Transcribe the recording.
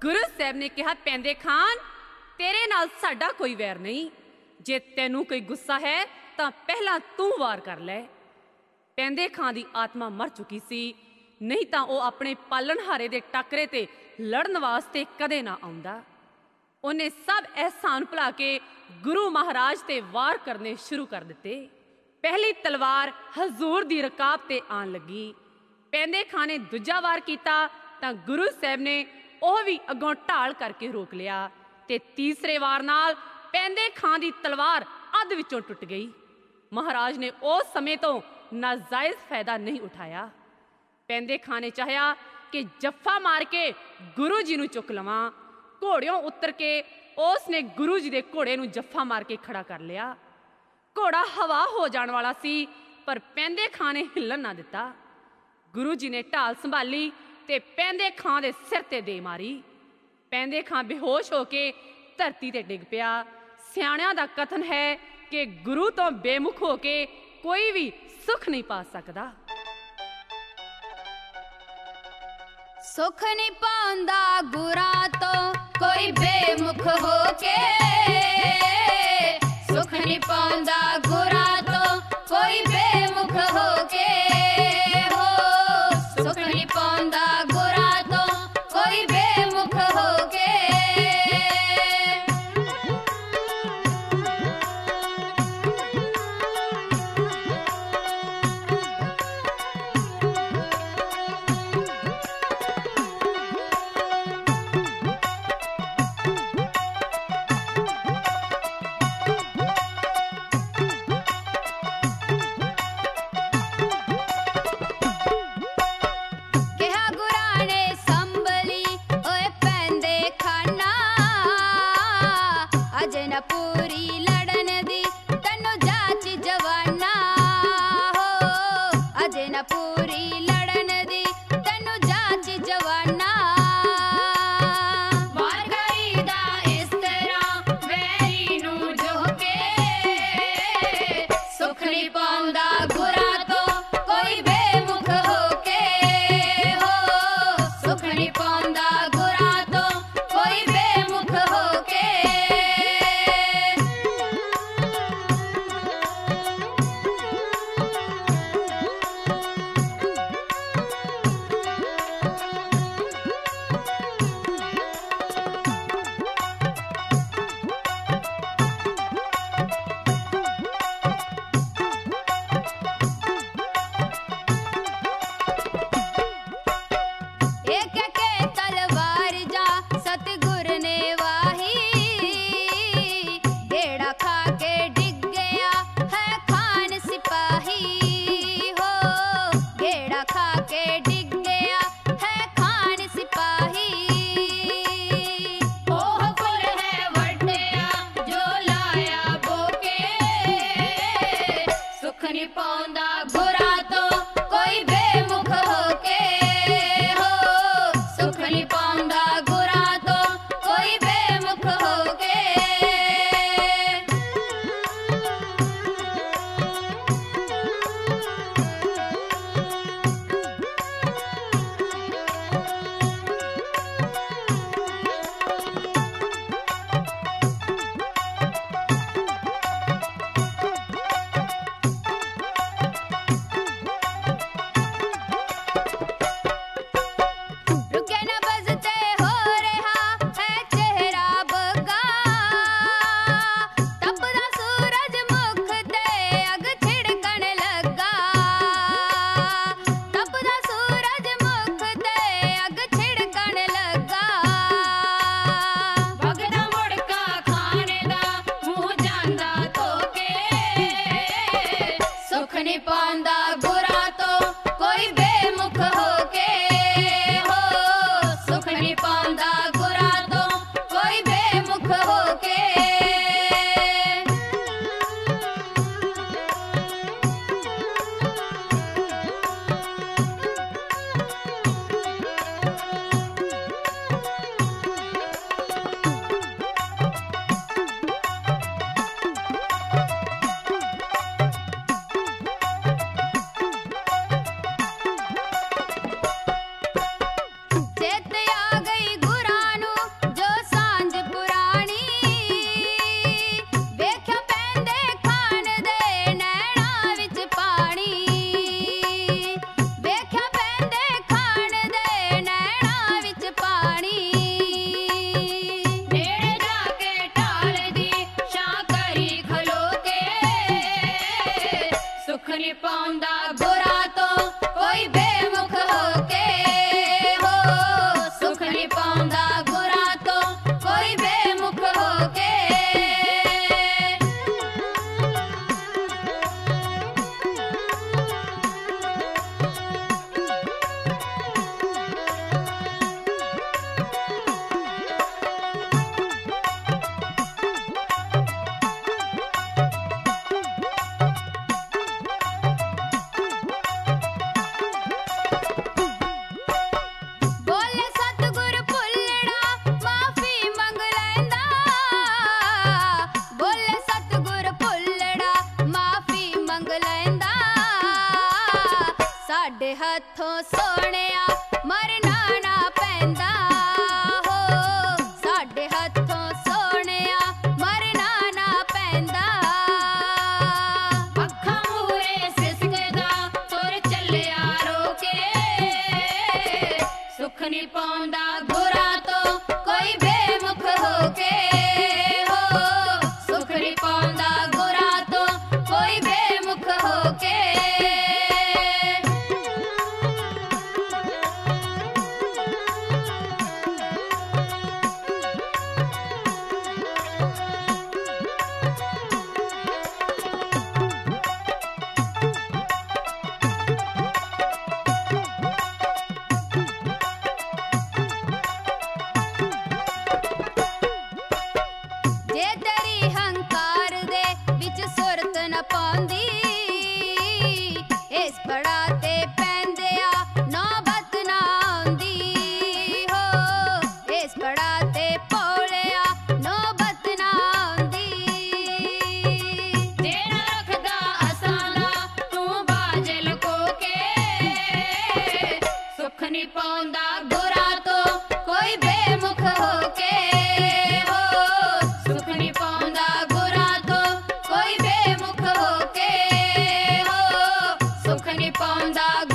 गुरु साहब ने कहा, पैंदे खान तेरे नाल साडा कोई वैर नहीं, जे तैनू कोई गुस्सा है तां पहला तू वार कर लै। पैंदे खान दी आत्मा मर चुकी सी, नहीं तां ओह अपने पालनहारे दे टाकरे ते लड़न वास्ते कदे ना आउंदा। उन्हें सब एहसान भुला के गुरु महाराज ते वार करने शुरू कर दिते। पहली तलवार हजूर दी रकाब ते आन लगी। पैंदे खान ने दूजा वार कीता तां गुरु साहब ने ओह भी अगों ढाल करके रोक लिया ते तीसरे वार नाल पैंदे खान दी तलवार अध विचों टुट गई। महाराज ने उस समय तो नाजायज फायदा नहीं उठाया। पैंदे खान ने चाहया कि जफ्फा मार के गुरु जी नू चुक लवां। घोड़ियों उतर के उसने गुरु जी दे घोड़े नू जफ्फा मार के खड़ा कर लिया। घोड़ा हवा हो जाने वाला सी, पर पैंदे खान ने हिलन ना दिता। गुरु जी ने ढाल संभाली ते पैंदे खान दे सिर ते दे मारी। पैंदे खान बेहोश होके धरती ते डिग पिया। सियाणियां दा कथन है कि गुरु तो बेमुख होके कोई भी सुख नहीं पा सकदा। सुख नहीं पांदा गुरा तो कोई बेमुख होके, सुख नहीं पांदा गुरा तो कोई बेमुख होके हो, सुख नहीं पांदा गुरा तो कोई बेमुख होके। पूरी लड़न दी तन्नू जाची जवाना हो, अजे न पूरी लड़न दी तन्नू जाची जवाना। मार गई दा इस तरह वैरी नू जोके, सुख नहीं पाउंदा गुरा तो कोई बेमुख होके हो, सुख नहीं पाउंदा गुरा तो कोई बेमुख होके। पाउंदा गुरा तो कोई बेमुख होके हो, सुख नहीं पाउंदा गुरा तो कोई बेमुख होके। सुख नहीं पांदा गुरा तो कोई बेमुख होके हो, सुख नहीं पांदा गुरा तो कोई बेमुख होके। चेत आ गई गुरा ਪਾਉਂਦਾ ਗੁਰਾਂ ਤੋਂ ਕੋਈ ਬੇਮੁਖ ਹੋ ਕੇ। ਬੋਲੇ ਸਤਿਗੁਰ ਭੁੱਲੜਾ ਮਾਫੀ ਮੰਗ ਲੈਂਦਾ, ਬੋਲੇ ਸਤਿਗੁਰ ਭੁੱਲੜਾ ਮਾਫੀ ਮੰਗ ਲੈਂਦਾ। ਸਾਡੇ ਹੱਥੋਂ ਸੋਹਣਿਆ ਮਰਨਾ ਨਾ ਪੈਂਦਾ ਹੋ, ਸਾਡੇ ਹੱਥੋਂ ਸੋਹਣਿਆ ਮਰਨਾ ਨਾ ਪੈਂਦਾ। ਅੱਖਾਂ ਮੂਹਰੇ ਸਿਸਕਦਾ ਤੁਰ ਚੱਲਿਆ ਰੋ ਕੇ, ਸੁੱਖ ਨਹੀਂ ਪਾਉਂਦਾ ਗੁਰਾਂ ਤੋਂ ਕੋਈ ਬੇਮੁਖ ਹੋ ਕੇ ਹੋ, ਸੁੱਖ ਨਹੀਂ ਪਾਉਂਦਾ ਗੁਰਾਂ ਤੋਂ ਕੋਈ ਬੇਮੁਖ ਹੋ ਕੇ। ਜੇ ਤੇਰੀ ਹੰਕਾਰ ਦੇ ਵਿੱਚ ਸੁਰਤ ਨ ਪਾਉਂਦੀ, ਇਸ ਪੜਾ ਤੇ ਪੈਂਦਿਆ ਨੌਬਤ ਨਾ ਆਉਂਦੀ ਹੋ, ਇਸ ਪੜਾ ਤੇ ਪੌੜਿਆ ਨੌਬਤ ਨਾ ਆਉਂਦੀ। ਜਿਹੜਾ ਰੱਖਦਾ ਅਸਾਲਾ ਤੂੰ ਬਾਝ ਲੁਕੋ ਕੇ, ਸੁੱਖ ਨਹੀਂ ਪਾਉਂਦਾ ਗੁਰਾਂ ਤੋਂ ਕੋਈ ਬੇਮੁਖ ਹੋ ਕੇ ਹੋ, ਸੁੱਖ ਨਹੀਂ ਪਾਉਂਦਾ ਗੁਰਾਂ ਤੋਂ ਕੋਈ ਬੇਮੁਖ ਹੋ ਕੇ ਹੋ, ਸੁੱਖ ਨਹੀਂ ਪਾਉਂਦਾ